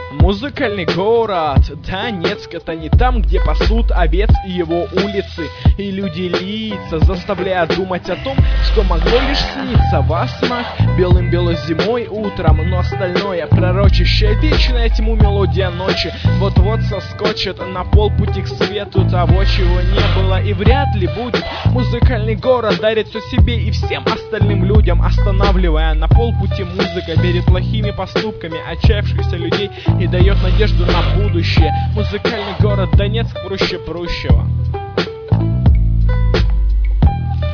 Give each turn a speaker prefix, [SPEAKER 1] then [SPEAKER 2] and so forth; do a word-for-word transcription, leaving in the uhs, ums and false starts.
[SPEAKER 1] Музыкальный город Донецк — это не там, где пасут овец и его улицы и люди лица, заставляя думать о том, что могло лишь сниться во снах белым-белой зимой утром, но остальное пророчащее вечная тьму мелодия ночи вот-вот соскочит на полпути к свету того, чего не было и вряд ли будет. Музыкальный город дарит все себе и всем остальным людям, останавливая на полпути музыка перед плохими поступками отчаявшихся людей и дает надежду на будущее. Музыкальный город Донецк проще прущего.